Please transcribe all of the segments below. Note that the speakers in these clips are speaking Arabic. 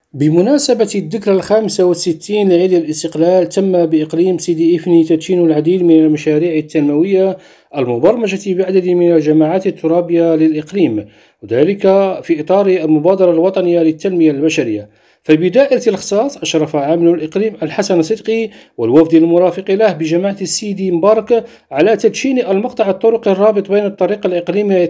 بمناسبة الذكرى ال65 لعيد الاستقلال، تم بإقليم سيدي إفني تدشين العديد من المشاريع التنموية المبرمجة بعدد من الجماعات الترابية للإقليم، وذلك في إطار المبادرة الوطنية للتنمية البشرية. فبدائرة الإختصاص أشرف عامل الإقليم الحسن صدقي والوفد المرافق له بجماعة السيدي مبارك على تدشين المقطع الطرقي الرابط بين الطريق الإقليمي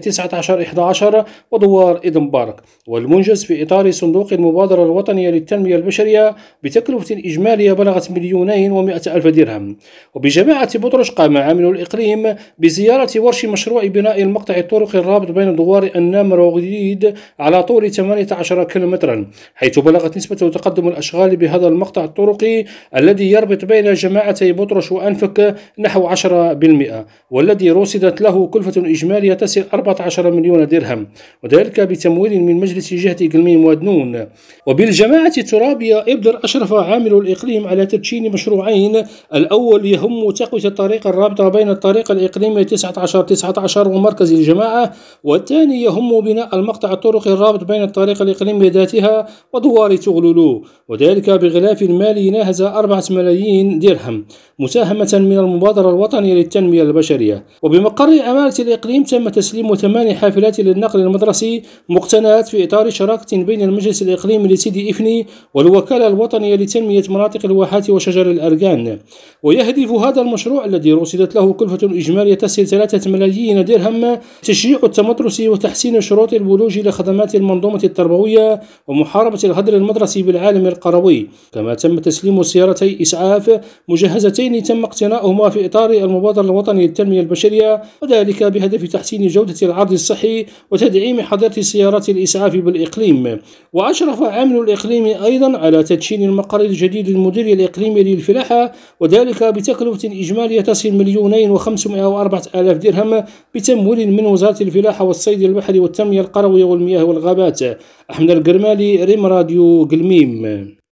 19/11 ودوار إذ مبارك، والمنجز في إطار صندوق المبادرة الوطنية للتنمية البشرية بتكلفة إجمالية بلغت 2,100,000 درهم. وبجماعة بطرش قام عامل الإقليم بزيارة ورش مشروع بناء المقطع الطرقي الرابط بين دوار النامر وغديد على طول 18 كيلومترا، حيث بلغت نسبة تقدم الأشغال بهذا المقطع الطرقي الذي يربط بين جماعتي بطرش وأنفك نحو 10%، والذي رصدت له كلفة إجمالية تصل 14 مليون درهم، وذلك بتمويل من مجلس جهة إقليم ودنون. وبالجماعة الترابية إبدر أشرف عامل الإقليم على تدشين مشروعين، الأول يهم تقوية الطريق الرابطة بين الطريق الإقليمي 19/19 ومركز الجماعة، والثاني يهم بناء المقطع الطرقي الرابط بين الطريق الإقليمي ذاتها ودوار تغلولو، وذلك بغلاف مالي ناهز 4 ملايين درهم مساهمة من المبادرة الوطنية للتنمية البشرية. وبمقر عمالة الإقليم تم تسليم 8 حافلات للنقل المدرسي مقتنات في إطار شراكة بين المجلس الإقليمي لسيدي إفني والوكالة الوطنية لتنمية مناطق الواحات وشجر الأرجان. ويهدف هذا المشروع الذي رصدت له كلفة إجمالية تصل 3 ملايين درهم تشجيع التمدرس وتحسين شروط الولوج لخدمات المنظومة التربوية ومحاربة الهدر المدرسي بالعالم القروي. كما تم تسليم سيارتي إسعاف مجهزتين تم اقتناؤهما في إطار المبادرة الوطنية للتنمية البشرية، وذلك بهدف تحسين جودة العرض الصحي وتدعيم حضارة سيارات الإسعاف بالإقليم. وأشرف عامل الإقليم أيضا على تدشين المقر الجديد للمديرية الإقليمية للفلاحة، وذلك بتكلفة إجمالية تصل 2,504,000 درهم بتمويل من وزارة الفلاحة والصيد البحري والتنمية القروية والمياه والغابات. أحمد القرمالي، ريم راديو قلميم.